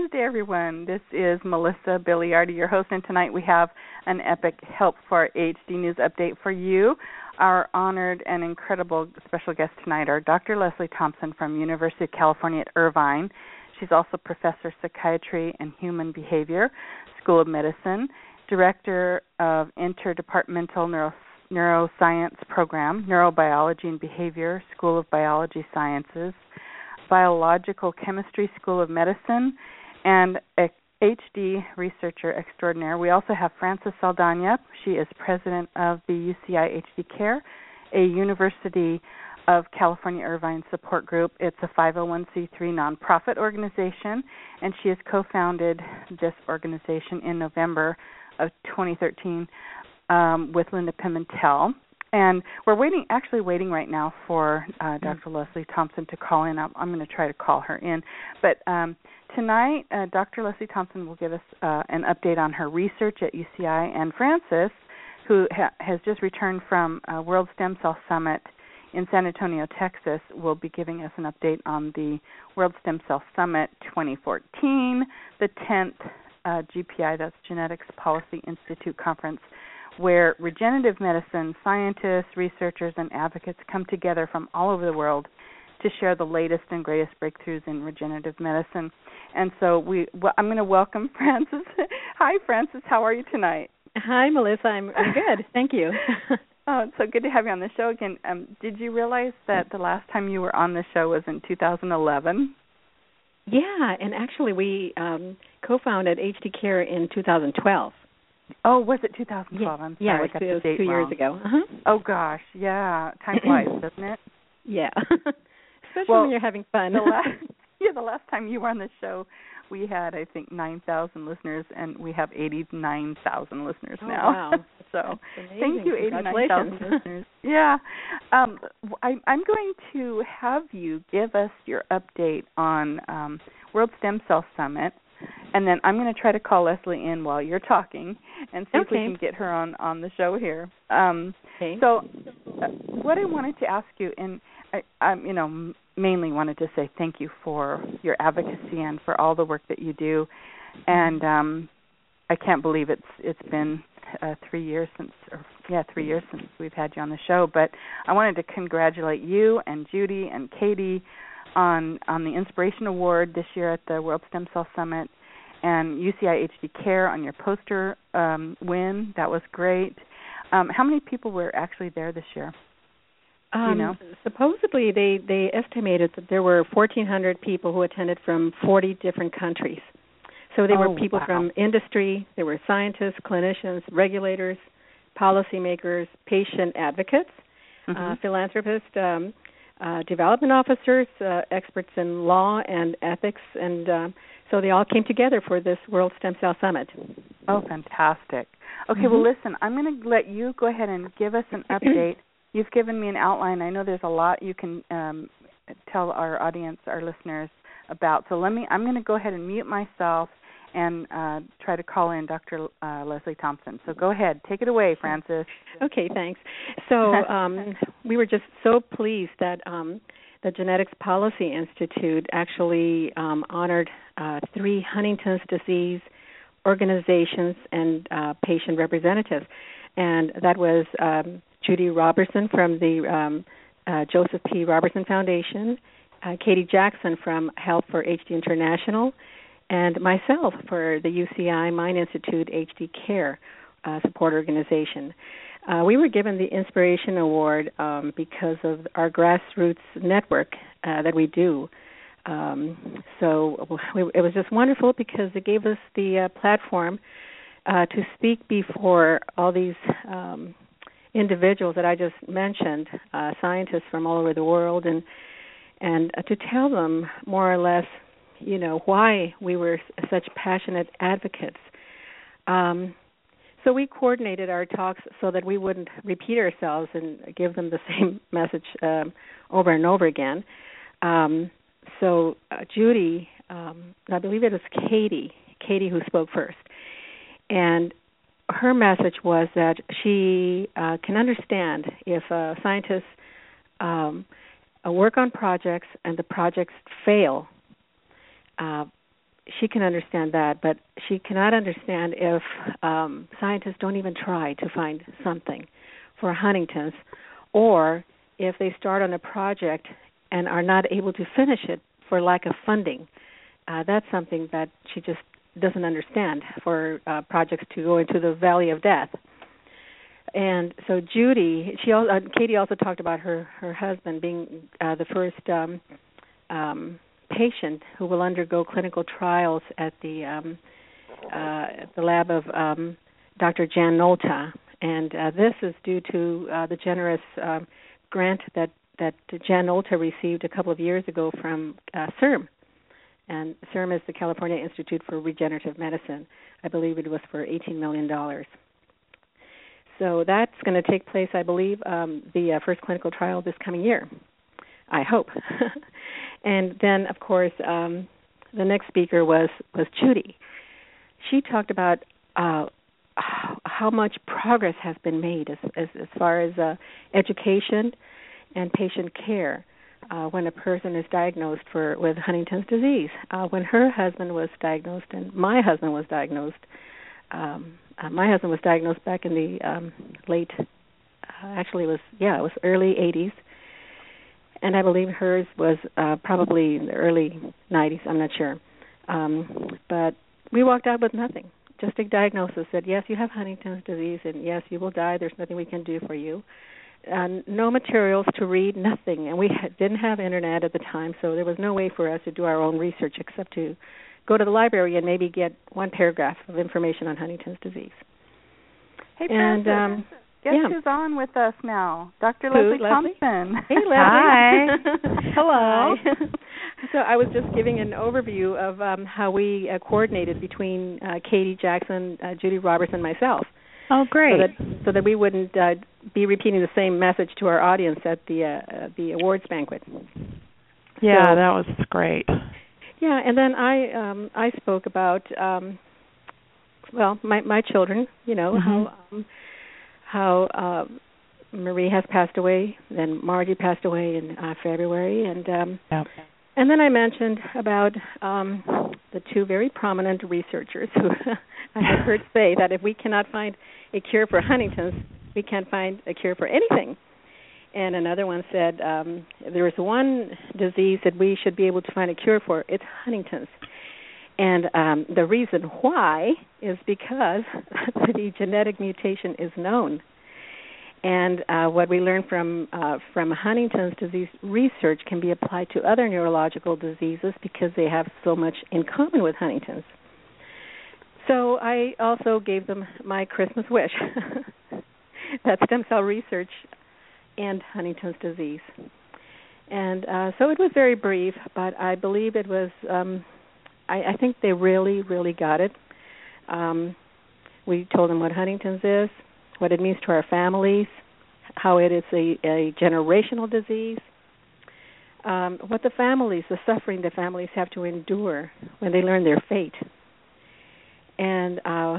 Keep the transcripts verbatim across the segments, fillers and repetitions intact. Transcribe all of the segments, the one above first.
Tuesday, everyone. This is Melissa Biliardi, your host, and tonight we have an epic Help for H D News update for you. Our honored and incredible special guest tonight are Doctor Leslie Thompson from University of California at Irvine. She's also Professor of Psychiatry and Human Behavior, School of Medicine, Director of Interdepartmental Neuro- Neuroscience Program, Neurobiology and Behavior, School of Biology Sciences, Biological Chemistry, School of Medicine, and a H D researcher extraordinaire. We also have Frances Saldana. She is president of the U C I H D Care, a University of California Irvine support group. It's a five oh one c three nonprofit organization, and she has co-founded this organization in November of twenty thirteen um, with Linda Pimentel. And we're waiting, actually waiting right now for uh, Doctor Leslie Thompson to call in. I'm, I'm going to try to call her in. But um, tonight, uh, Doctor Leslie Thompson will give us uh, an update on her research at U C I. And Frances, who ha- has just returned from uh, World Stem Cell Summit in San Antonio, Texas, will be giving us an update on the World Stem Cell Summit twenty fourteen, the tenth uh, G P I, that's Genetics Policy Institute Conference, where regenerative medicine scientists, researchers, and advocates come together from all over the world to share the latest and greatest breakthroughs in regenerative medicine. And so we, well, I'm going to welcome Frances. Hi, Frances. How are you tonight? Hi, Melissa. I'm, I'm good. Thank you. Oh, it's so good to have you on the show again. Um, did you realize that the last time you were on the show was in two thousand eleven? Yeah, and actually we um, co-founded H D Care in two thousand twelve. Oh, was it two thousand twelve? Yeah, I'm sorry, yeah, I got it was the date two wrong. years ago. Uh-huh. Oh, gosh, yeah. Time flies, doesn't it? Yeah, especially well, when you're having fun. the last, yeah, the last time you were on the show, we had, I think, nine thousand listeners, and we have eighty-nine thousand listeners oh, now. Wow. So thank you, eighty-nine thousand listeners. Yeah. Yeah. Um, I, I'm going to have you give us your update on um, World Stem Cell Summit. And then I'm going to try to call Leslie in while you're talking and see okay. if we can get her on, on the show here. Um, okay. So uh, what I wanted to ask you, and I, I you know, mainly wanted to say thank you for your advocacy and for all the work that you do. And um, I can't believe it's it's been uh, three years since, or yeah, three years since we've had you on the show. But I wanted to congratulate you and Judy and Katie on on the Inspiration Award this year at the World Stem Cell Summit, and U C I H D Care on your poster um, win. That was great. Um, how many people were actually there this year? Do um, you know? Supposedly, they, they estimated that there were fourteen hundred people who attended from forty different countries. So there oh, were people wow. from industry, there were scientists, clinicians, regulators, policymakers, patient advocates, mm-hmm. uh, philanthropists, um, Uh, development officers, uh, experts in law and ethics, and uh, so they all came together for this World Stem Cell Summit. Oh, fantastic. Okay, mm-hmm. well, listen, I'm going to let you go ahead and give us an update. You've given me an outline. I know there's a lot you can um, tell our audience, our listeners, about. So let me. I'm going to go ahead and mute myself and uh, try to call in Doctor Uh, Leslie Thompson. So go ahead. Take it away, Frances. Okay, thanks. So um, we were just so pleased that um, the Genetics Policy Institute actually um, honored uh, three Huntington's disease organizations and uh, patient representatives. And that was um, Judy Robertson from the um, uh, Joseph P. Robertson Foundation, uh, Katie Jackson from Health for H D International, and myself for the U C I Mind Institute H D Care uh, support organization. Uh, we were given the Inspiration Award um, because of our grassroots network uh, that we do. Um, so we, it was just wonderful because it gave us the uh, platform uh, to speak before all these um, individuals that I just mentioned, uh, scientists from all over the world, and and uh, to tell them more or less, you know, why we were such passionate advocates. Um, so we coordinated our talks so that we wouldn't repeat ourselves and give them the same message um, over and over again. Um, so uh, Judy, um, I believe it was Katie, Katie who spoke first, and her message was that she uh, can understand if uh, scientists um, uh, work on projects and the projects fail. Uh, she can understand that, but she cannot understand if um, scientists don't even try to find something for Huntington's, or if they start on a project and are not able to finish it for lack of funding. Uh, that's something that she just doesn't understand for uh, projects to go into the valley of death. And so Judy, she uh, Katie also talked about her, her husband being uh, the first um, um, patient who will undergo clinical trials at the um, uh, at the lab of um, Doctor Jan Nolta. And uh, this is due to uh, the generous um, grant that, that Jan Nolta received a couple of years ago from uh, C I R M. And C I R M is the California Institute for Regenerative Medicine. I believe it was for eighteen million dollars. So that's going to take place, I believe, um, the uh, first clinical trial this coming year, I hope. And then, of course, um, the next speaker was, was Judy. She talked about uh, how much progress has been made as, as, as far as uh, education and patient care uh, when a person is diagnosed for with Huntington's disease. Uh, when her husband was diagnosed and my husband was diagnosed, um, uh, my husband was diagnosed back in the um, late, uh, actually it was, yeah, it was early eighties. And I believe hers was uh, probably in the early nineties, I'm not sure. Um, but we walked out with nothing. Just a diagnosis that, yes, you have Huntington's disease, and yes, you will die. There's nothing we can do for you. Uh, no materials to read, nothing. And we ha- didn't have Internet at the time, so there was no way for us to do our own research except to go to the library and maybe get one paragraph of information on Huntington's disease. Hey, and um, guess yeah. who's on with us now? Doctor Who, Leslie, Leslie Thompson. Hey, Leslie. Hi. Hello. Hi. So I was just giving an overview of um, how we uh, coordinated between uh, Katie Jackson, uh, Judy Roberts, and myself. Oh, great. So that, so that we wouldn't uh, be repeating the same message to our audience at the uh, the awards banquet. Yeah, so, that was great. Yeah, and then I um, I spoke about um, well my my children, you know Mm-hmm. how um, how uh, Marie has passed away, then Margie passed away in uh, February, and um, Yep. and then I mentioned about um, the two very prominent researchers who I have heard say that if we cannot find a cure for Huntington's, we can't find a cure for anything. And another one said um, there is one disease that we should be able to find a cure for. It's Huntington's. And um, the reason why is because the genetic mutation is known. And uh, what we learned from uh, from Huntington's disease research can be applied to other neurological diseases because they have so much in common with Huntington's. So I also gave them my Christmas wish, that stem cell research and Huntington's disease. And uh, so it was very brief, but I believe it was, um, I, I think they really, really got it. Um, we told them what Huntington's is, what it means to our families, how it is a, a generational disease, um, what the families, the suffering the families have to endure when they learn their fate, and uh,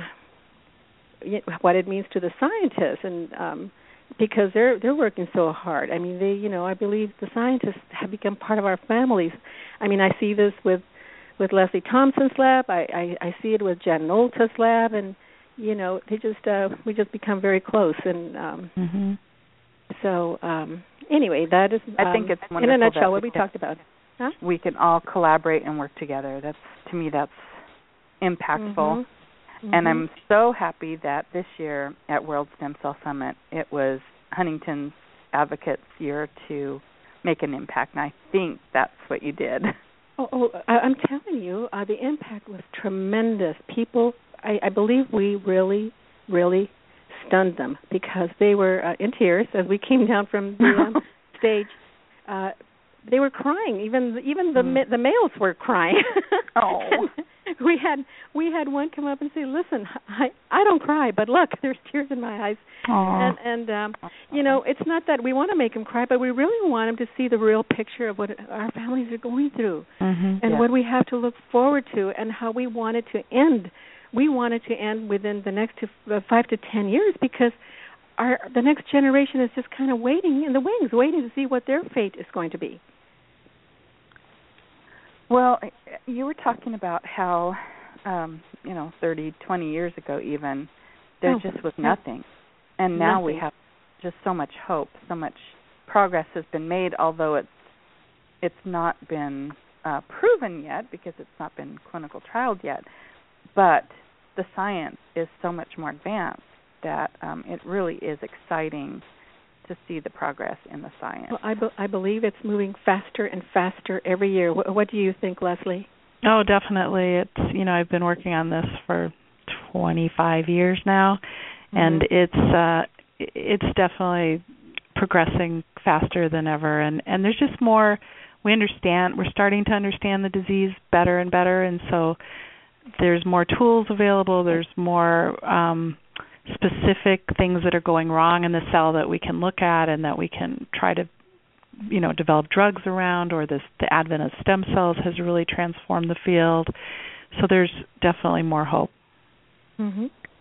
what it means to the scientists, and um, because they're they're working so hard. I mean, they, you know, I believe the scientists have become part of our families. I mean, I see this with with Leslie Thompson's lab. I, I, I see it with Jan Nolta's lab, and you know, they just uh, we just become very close. And um, mm-hmm. so um, anyway, that is um, I think it's wonderful in a nutshell that what we we can, talked about. Huh? We can all collaborate and work together. That's, to me, that's impactful. Mm-hmm. And Mm-hmm. I'm so happy that this year at World Stem Cell Summit, it was Huntington's Advocates Year to make an impact, and I think that's what you did. Oh, oh I, I'm telling you, uh, the impact was tremendous. People, I, I believe we really, really stunned them because they were uh, in tears as we came down from the um, stage. Uh, they were crying. Even even the mm. the males were crying. Oh. we had we had one come up and say, "Listen, I I don't cry, but look, there's tears in my eyes." Aww. And and um, you know, it's not that we want to make them cry, but we really want them to see the real picture of what our families are going through, mm-hmm. and yeah. what we have to look forward to, and how we want it to end. We want it to end within the next two, uh, five to ten years because our the next generation is just kind of waiting in the wings, waiting to see what their fate is going to be. Well, you were talking about how, um, you know, thirty, twenty years ago even, there oh, just was nothing. And now nothing. we have just so much hope, so much progress has been made, although it's it's not been uh, proven yet because it's not been clinical trialed yet. But the science is so much more advanced that um, it really is exciting to see the progress in the science. Well, I, be- I believe it's moving faster and faster every year. What, what do you think, Leslie? Oh, definitely. It's, you know, I've been working on this for twenty-five years now, mm-hmm. and it's uh, it's definitely progressing faster than ever. And, and there's just more, we understand, we're starting to understand the disease better and better, and so there's more tools available, there's more um, specific things that are going wrong in the cell that we can look at and that we can try to, you know, develop drugs around, or this, the advent of stem cells has really transformed the field. So there's definitely more hope. Mm-hmm.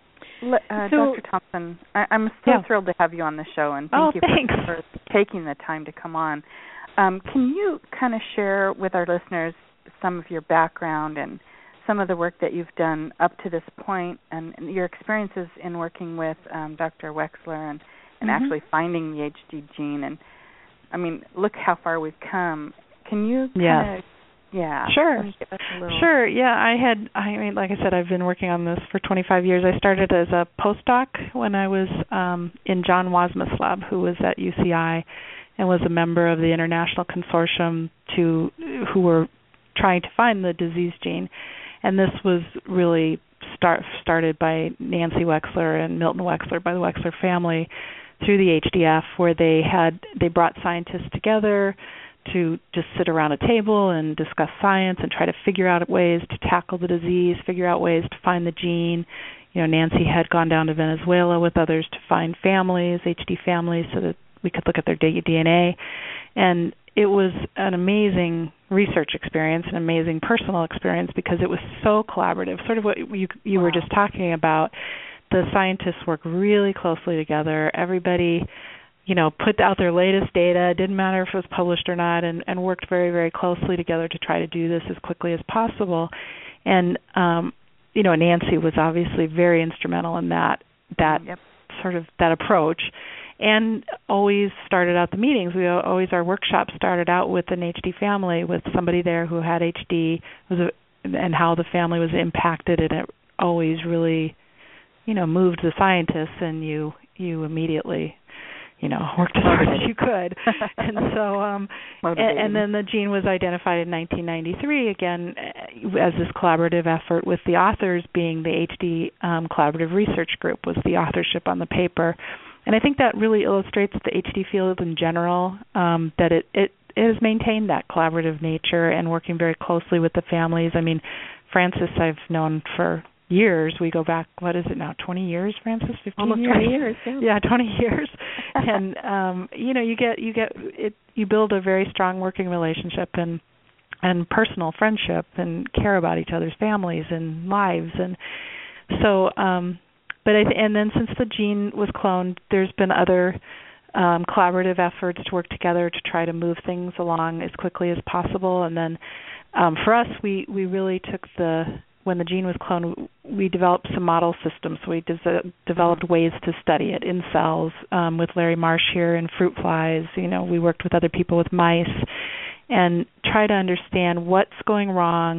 Uh, so, Doctor Thompson, I, I'm so yeah. thrilled to have you on the show, and thank oh, you thanks. for, for taking the time to come on. Um, can you kind of share with our listeners some of your background and some of the work that you've done up to this point, and, and your experiences in working with um, Doctor Wexler and, and mm-hmm. actually finding the H D gene? And I mean, look how far we've come. Can you kind yes. of, yeah, sure, give us a little... sure, yeah. I had, I mean, like I said, I've been working on this for twenty-five years. I started as a postdoc when I was um, in John Wasmuth's lab, who was at U C I, and was a member of the international consortium to who were trying to find the disease gene. And this was really start, started by Nancy Wexler and Milton Wexler, by the Wexler family, through the H D F, where they had they brought scientists together to just sit around a table and discuss science and try to figure out ways to tackle the disease, figure out ways to find the gene. You know, Nancy had gone down to Venezuela with others to find families, H D families, so that we could look at their D N A. And it was an amazing research experience, an amazing personal experience, because it was so collaborative, sort of what you, you wow. were just talking about. The scientists work really closely together. Everybody, you know, put out their latest data. It didn't matter if it was published or not, and, and worked very, very closely together to try to do this as quickly as possible. And, um, you know, Nancy was obviously very instrumental in that, that yep. sort of, that approach. And always started out the meetings. We always, our workshop started out with an H D family, with somebody there who had H D, was a, and how the family was impacted, and it always really, you know, moved the scientists, and you you immediately, you know, worked as hard as you could. And so, um, and, and then the gene was identified in nineteen ninety-three, again, as this collaborative effort, with the authors being the H D um, Collaborative Research Group was the authorship on the paper. And I think that really illustrates the H D field in general, um, that it, it, it has maintained that collaborative nature and working very closely with the families. I mean, Frances I've known for years. We go back, what is it now, twenty years, Frances? fifteen Almost years? twenty years, yeah. Yeah, twenty years. And, um, you know, you get, you get, it, you build a very strong working relationship and, and personal friendship and care about each other's families and lives. And so, um, But I th- and then since the gene was cloned, there's been other um, collaborative efforts to work together to try to move things along as quickly as possible. And then um, for us, we, we really took the, when the gene was cloned, we developed some model systems. So we des- developed ways to study it in cells um, with Larry Marsh here in fruit flies. You know, we worked with other people with mice and try to understand what's going wrong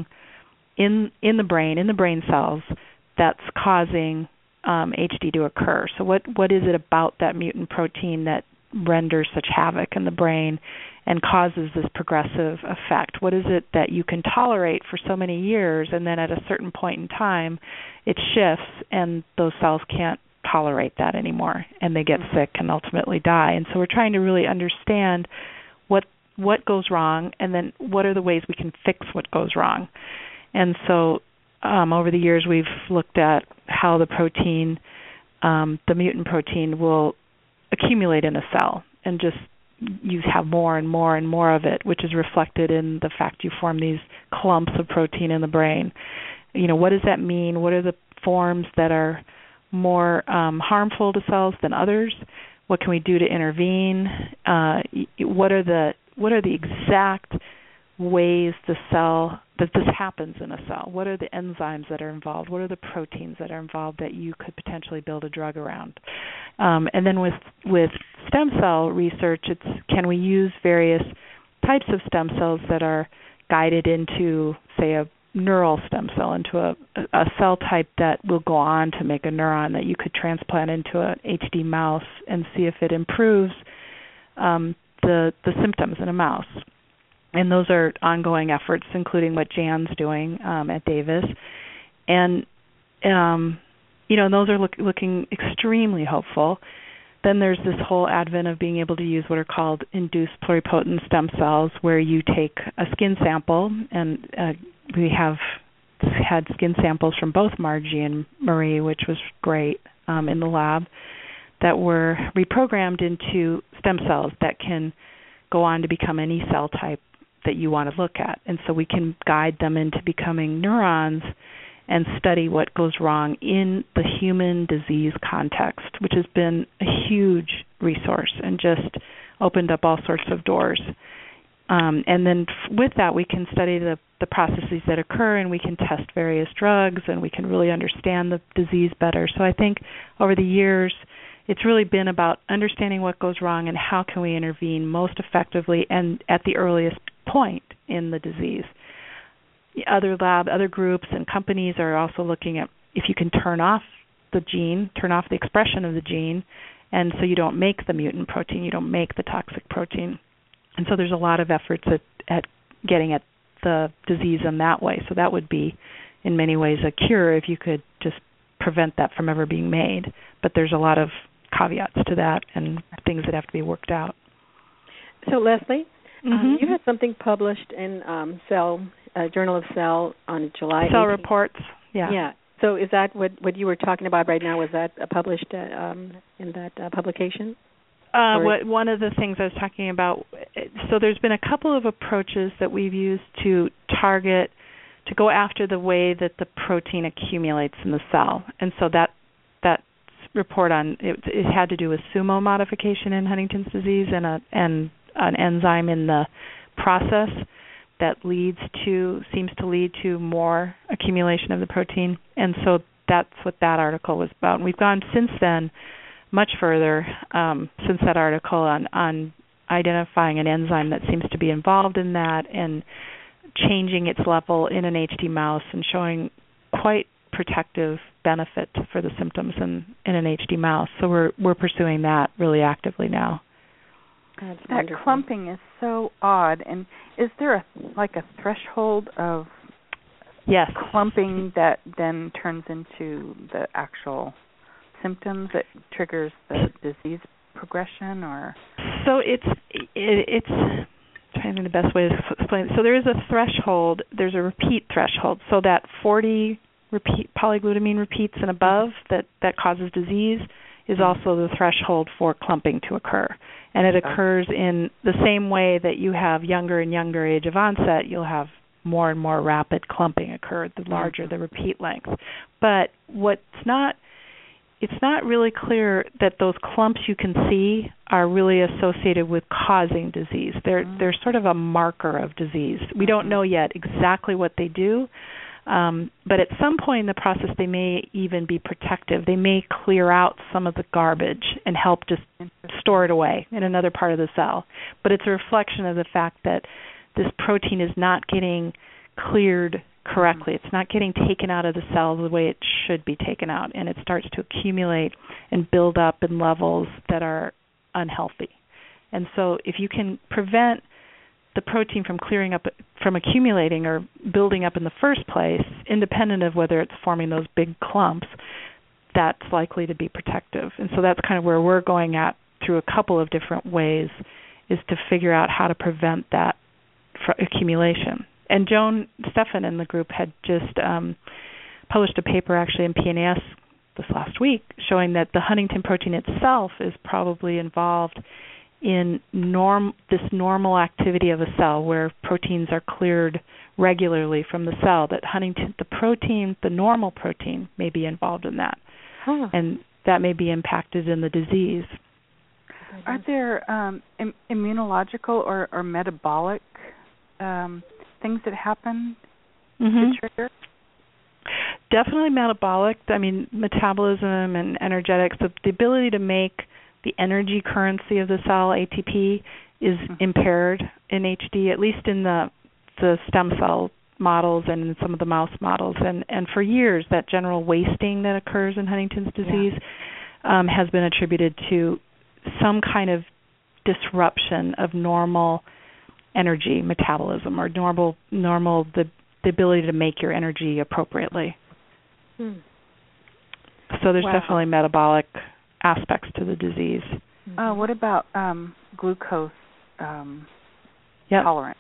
in in the brain, in the brain cells, that's causing Um, H D to occur. So what, what is it about that mutant protein that renders such havoc in the brain and causes this progressive effect? What is it that you can tolerate for so many years, and then at a certain point in time it shifts and those cells can't tolerate that anymore and they get sick and ultimately die? And so we're trying to really understand what what goes wrong, and then what are the ways we can fix what goes wrong. And so Um, over the years, we've looked at how the protein, um, the mutant protein, will accumulate in a cell and just you have more and more and more of it, which is reflected in the fact you form these clumps of protein in the brain. You know, what does that mean? What are the forms that are more um, harmful to cells than others? What can we do to intervene? Uh, what are the what are the exact ways the cell, that this happens in a cell. What are the enzymes that are involved? What are the proteins that are involved that you could potentially build a drug around? Um, and then with with stem cell research, it's can we use various types of stem cells that are guided into, say, a neural stem cell, into a, a cell type that will go on to make a neuron that you could transplant into an H D mouse and see if it improves um, the the symptoms in a mouse. And those are ongoing efforts, including what Jan's doing um, at Davis. And, um, you know, those are look, looking extremely hopeful. Then there's this whole advent of being able to use what are called induced pluripotent stem cells, where you take a skin sample, and uh, we have had skin samples from both Margie and Marie, which was great um, in the lab, that were reprogrammed into stem cells that can go on to become any cell type that you want to look at. And so we can guide them into becoming neurons and study what goes wrong in the human disease context, which has been a huge resource and just opened up all sorts of doors. Um, and then f- with that, we can study the, the processes that occur, and we can test various drugs, and we can really understand the disease better. So I think over the years, it's really been about understanding what goes wrong and how can we intervene most effectively and at the earliest point in the disease. Other lab, other groups and companies are also looking at if you can turn off the gene, turn off the expression of the gene, and so you don't make the mutant protein, you don't make the toxic protein. And so there's a lot of efforts at, at getting at the disease in that way. So that would be, in many ways, a cure if you could just prevent that from ever being made. But there's a lot of caveats to that and things that have to be worked out. So, Leslie, mm-hmm. um, you had something published in um, Cell, uh, Journal of Cell on July Cell eighteenth. Reports, yeah. Yeah. So is that what, what you were talking about right now? Was that uh, published uh, um, in that uh, publication? Uh, what, one of the things I was talking about, so there's been a couple of approaches that we've used to target, to go after the way that the protein accumulates in the cell. And so that that report on, it, it had to do with SUMO modification in Huntington's disease and a and an enzyme in the process that leads to, seems to lead to more accumulation of the protein. And so that's what that article was about. And we've gone since then much further um, since that article on, on identifying an enzyme that seems to be involved in that and changing its level in an H D mouse and showing quite protective benefit for the symptoms in, in an H D mouse. So we're we're pursuing that really actively now. That's that wonderful. Clumping is so odd. And is there a like a threshold of yes. clumping that then turns into the actual symptoms that triggers the disease progression? Or so it's it, it's trying to think the best way to explain it. So there is a threshold. There's a repeat threshold. So that forty repeat polyglutamine repeats and above that that causes disease is also the threshold for clumping to occur. And it occurs in the same way that you have younger and younger age of onset, you'll have more and more rapid clumping occur the larger the repeat length. But what's not, it's not really clear that those clumps you can see are really associated with causing disease. They're they're sort of a marker of disease. We don't know yet exactly what they do. Um, but at some point in the process, they may even be protective. They may clear out some of the garbage and help just store it away in another part of the cell. But it's a reflection of the fact that this protein is not getting cleared correctly. It's not getting taken out of the cell the way it should be taken out, and it starts to accumulate and build up in levels that are unhealthy. And so if you can prevent the protein from clearing up, from accumulating or building up in the first place, independent of whether it's forming those big clumps, that's likely to be protective. And so that's kind of where we're going at through a couple of different ways, is to figure out how to prevent that accumulation. And Joan Stephan and the group had just um, published a paper actually in P N A S this last week showing that the Huntingtin protein itself is probably involved in norm this normal activity of a cell where proteins are cleared regularly from the cell, that Huntingtin, the protein, the normal protein, may be involved in that. Huh. And that may be impacted in the disease. Are there um, im- immunological or, or metabolic um, things that happen mm-hmm. to trigger? Definitely metabolic. I mean, metabolism and energetics, the, the ability to make the energy currency of the cell, A T P, is mm-hmm. impaired in H D, at least in the the stem cell models and in some of the mouse models. And, and for years, that general wasting that occurs in Huntington's disease yeah. um, has been attributed to some kind of disruption of normal energy metabolism or normal normal the, the ability to make your energy appropriately. Hmm. So there's wow. definitely metabolic aspects to the disease. Uh, what about um, glucose um, yep. tolerance?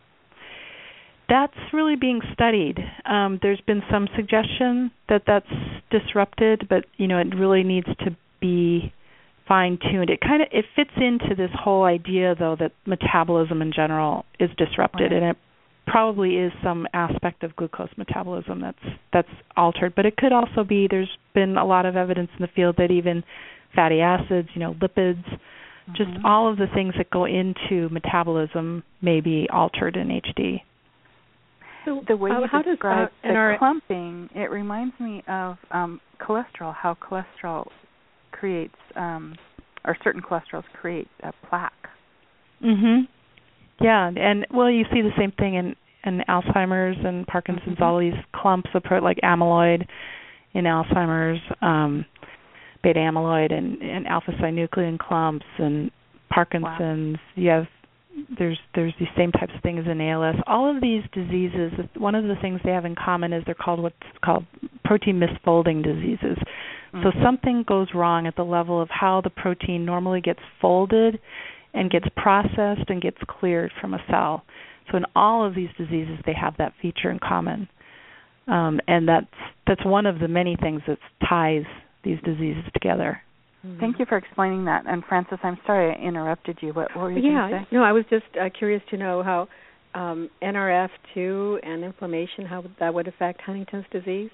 That's really being studied. Um, there's been some suggestion that that's disrupted, but you know it really needs to be fine-tuned. It kind of it fits into this whole idea, though, that metabolism in general is disrupted, right. and it probably is some aspect of glucose metabolism that's that's altered. But it could also be there's been a lot of evidence in the field that even fatty acids, you know, lipids, mm-hmm. just all of the things that go into metabolism may be altered in H D. So the way uh, you how describe does, uh, the our, clumping, it reminds me of um, cholesterol, how cholesterol creates, um, or certain cholesterols create a plaque. Mm-hmm. Yeah, and, well, you see the same thing in, in Alzheimer's and Parkinson's, mm-hmm. all these clumps of, pro- like amyloid in Alzheimer's, um, beta amyloid and, and alpha-synuclein clumps and Parkinson's. Wow. You have There's there's these same types of things in A L S. All of these diseases, one of the things they have in common is they're called what's called protein misfolding diseases. Mm-hmm. So something goes wrong at the level of how the protein normally gets folded and gets processed and gets cleared from a cell. So in all of these diseases, they have that feature in common. Um, and that's that's one of the many things that ties these diseases together. Thank you for explaining that. And Frances, I'm sorry I interrupted you. What, what were you yeah, going to say? No, I was just uh, curious to know how um, N R F two and inflammation, how that would affect Huntington's disease.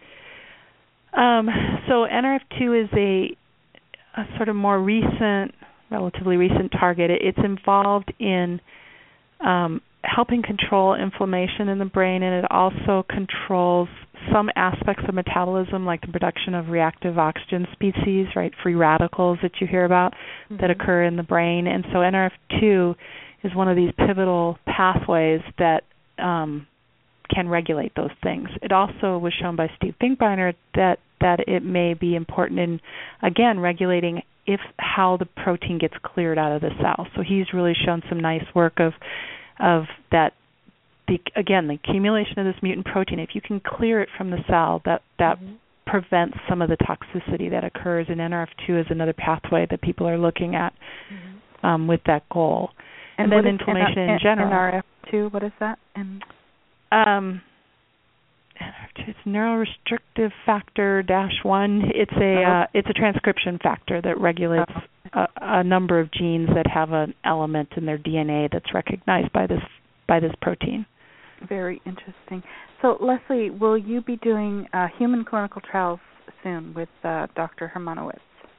Um, so N R F two is a, a sort of more recent, relatively recent target. It, it's involved in um, helping control inflammation in the brain, and it also controls some aspects of metabolism, like the production of reactive oxygen species, right, free radicals that you hear about mm-hmm. that occur in the brain. And so N R F two is one of these pivotal pathways that um, can regulate those things. It also was shown by Steve Finkbeiner that, that it may be important in, again, regulating if how the protein gets cleared out of the cell. So he's really shown some nice work of of that. The, again, the accumulation of this mutant protein, if you can clear it from the cell, that, that mm-hmm. prevents some of the toxicity that occurs, and N R F two is another pathway that people are looking at mm-hmm. um, with that goal. And, and then inflammation N- in general. N R F two, what is that? And um, it's neurorestrictive factor dash one. It's a oh. uh, it's a transcription factor that regulates oh. a, a number of genes that have an element in their D N A that's recognized by this by this protein. Very interesting. So, Leslie, will you be doing uh, human clinical trials soon with uh, Doctor Hermanowitz?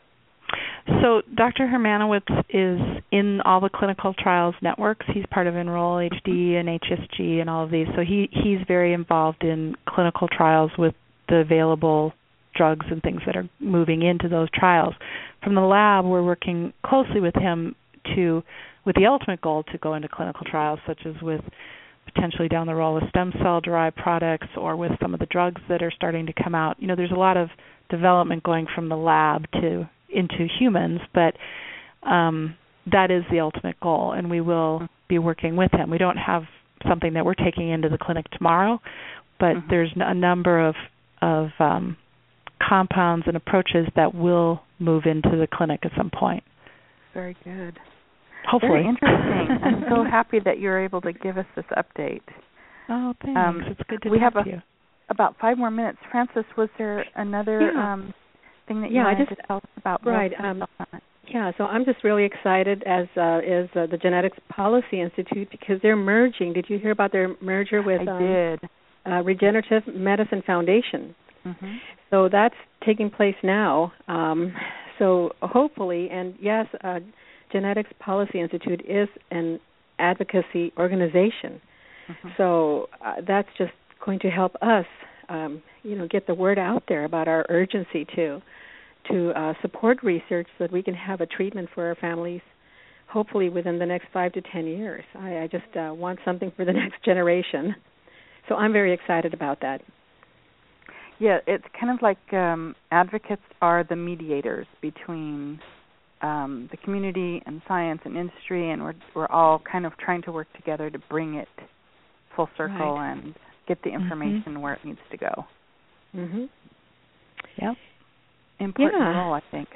So, Doctor Hermanowitz is in all the clinical trials networks. He's part of Enroll H D and H S G and all of these. So he, he's very involved in clinical trials with the available drugs and things that are moving into those trials. From the lab, we're working closely with him to, with the ultimate goal to go into clinical trials, such as with potentially down the road with stem cell-derived products or with some of the drugs that are starting to come out. You know, there's a lot of development going from the lab to into humans, but um, that is the ultimate goal, and we will be working with him. We don't have something that we're taking into the clinic tomorrow, but mm-hmm. there's a number of, of um, compounds and approaches that will move into the clinic at some point. Very good. Hopefully. Very interesting. I'm so happy that you're able to give us this update. Oh, thanks. Um, it's good to we talk have to you. About five more minutes. Frances, was there another yeah. um, thing that you yeah, wanted I just, to tell us about? Right. Um, yeah, so I'm just really excited, as uh, is uh, the Genetics Policy Institute, because they're merging. Did you hear about their merger with I um, did. Uh, Regenerative Medicine Foundation? Mm-hmm. So that's taking place now. Um, so hopefully, and yes, uh, Genetics Policy Institute is an advocacy organization, Mm-hmm. So uh, that's just going to help us, um, you know, get the word out there about our urgency to to uh, support research so that we can have a treatment for our families, hopefully within the next five to ten years. I, I just uh, want something for the next generation. So I'm very excited about that. Yeah, it's kind of like um, advocates are the mediators between um, the community and science and industry, and we're we're all kind of trying to work together to bring it full circle right. and get the information mm-hmm. where it needs to go. Mhm. Yep. Important yeah. role, I think.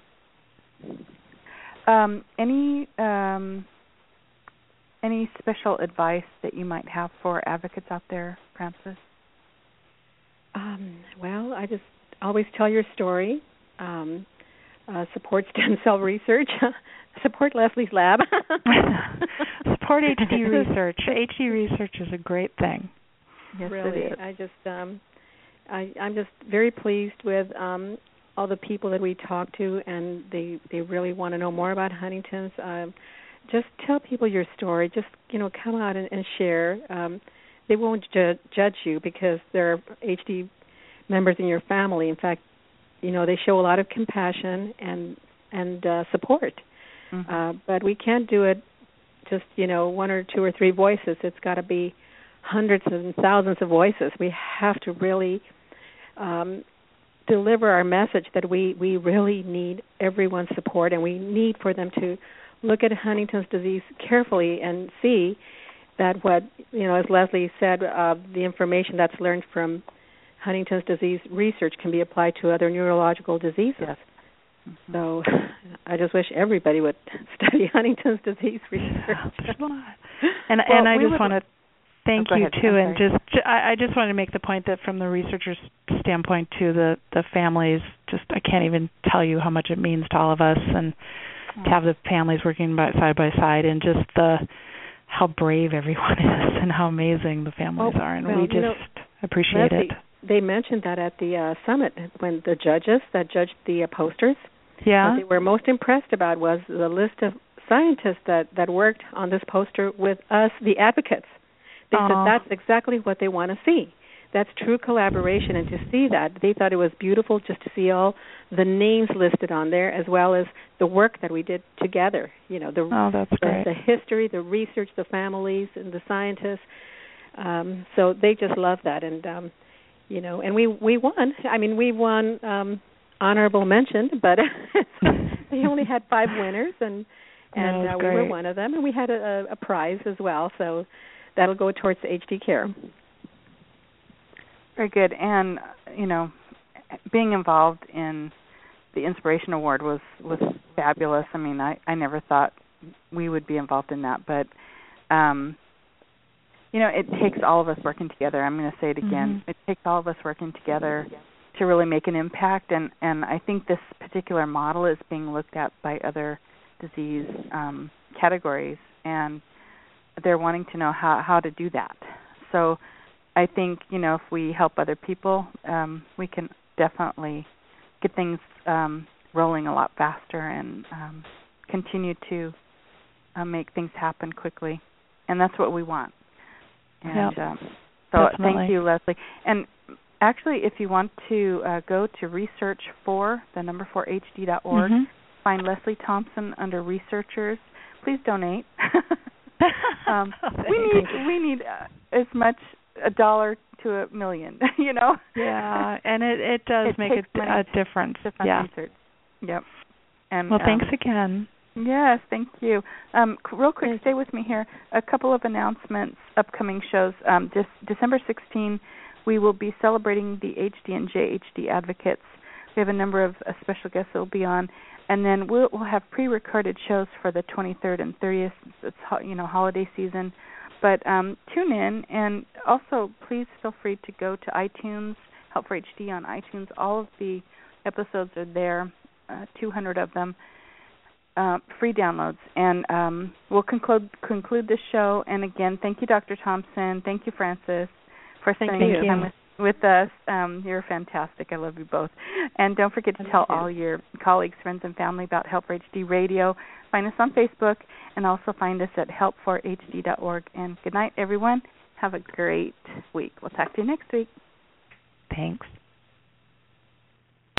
Um, any um, any special advice that you might have for advocates out there, Frances? Um, well, I just always tell your story. Um, uh, support stem cell research. Support Leslie's lab. Support H D research. H D research is a great thing. Yes, really, it is. I just, um, I, I'm just very pleased with um, all the people that we talk to, and they, they really want to know more about Huntington's. Um, just tell people your story. Just, you know, come out and, and share. Um, they won't ju- judge you because there are H D members in your family. In fact, you know, they show a lot of compassion and and uh, support. Mm-hmm. Uh, but we can't do it just, you know, one or two or three voices. It's got to be hundreds and thousands of voices. We have to really um, deliver our message that we, we really need everyone's support, and we need for them to look at Huntington's disease carefully and see that what, you know, as Leslie said, uh, the information that's learned from Huntington's disease research can be applied to other neurological diseases. Yes. Mm-hmm. So I just wish everybody would study Huntington's disease research. and well, and I we just would, want to thank oh, you ahead. too, and just I, I just wanted to make the point that from the researcher's standpoint too, the the families, just I can't even tell you how much it means to all of us, and mm-hmm. to have the families working by, side by side, and just the how brave everyone is and how amazing the families oh, are, and well, we just you know, appreciate Leslie, it. They mentioned that at the uh, summit when the judges that judged the uh, posters. Yeah. What they were most impressed about was the list of scientists that, that worked on this poster with us, the advocates. They Aww. said that's exactly what they want to see. That's true collaboration, and to see that, they thought it was beautiful just to see all the names listed on there, as well as the work that we did together. You know, the oh, that's the, great. the history, the research, the families, and the scientists. Um, so they just love that, and um, you know, and we we won. I mean, we won. Um, honorable mention, but they only had five winners, and and uh, we were one of them, and we had a, a prize as well, so that'll go towards the H D care. Very good. And, you know, being involved in the Inspiration Award was, was fabulous. I mean, I, I never thought we would be involved in that, but, um, you know, it takes all of us working together. I'm going to say it again. Mm-hmm. It takes all of us working together to really make an impact, and, and I think this particular model is being looked at by other disease um, categories, and they're wanting to know how, how to do that. So I think, you know, if we help other people, um, we can definitely get things um, rolling a lot faster and um, continue to uh, make things happen quickly, and that's what we want. And yep. um, so Definitely. Thank you, Leslie. And actually, if you want to uh, go to research for, the number four H D dot org, mm-hmm. find Leslie Thompson under researchers. Please donate. um, we need we need uh, as much a dollar to a million, you know. Yeah, and it it does it make a, a difference. To fund yeah. research. Yep. And well, um, thanks again. Yes, thank you. Um, real quick, stay with me here. A couple of announcements, upcoming shows. Um, just December sixteenth, we will be celebrating the H D and J H D advocates. We have a number of uh, special guests that will be on, and then we'll, we'll have pre-recorded shows for the twenty-third and thirtieth. It's you know holiday season, but um, tune in, and also please feel free to go to iTunes, Help for H D on iTunes. All of the episodes are there, uh, two hundred of them. Uh, free downloads, and um, we'll conclude conclude this show. And again, thank you, Doctor Thompson. Thank you, Frances, for spending thank time with, with us. Um, you're fantastic. I love you both. And don't forget to tell all your colleagues, friends, and family about Help for H D Radio. Find us on Facebook, and also find us at help for H D dot org. And good night, everyone. Have a great week. We'll talk to you next week. Thanks.